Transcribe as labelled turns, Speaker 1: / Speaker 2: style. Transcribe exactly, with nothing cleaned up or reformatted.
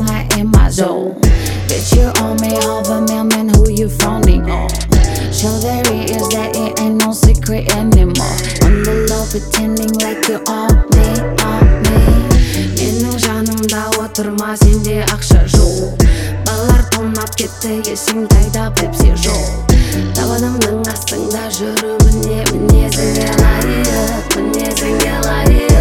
Speaker 1: оңай емес жол. Bitch, you on me over me, man, who you phoning on? Show there is that it ain't no secret anymore. On the low, pretending like you on me, on me. Менің жанымда отырма, сенде ақша жоқ. Балалар тонап кетті, есің қайда пепси жоқ. Табанымның астында жүру міне, мінезіңе лайық, мінезіңе лайық.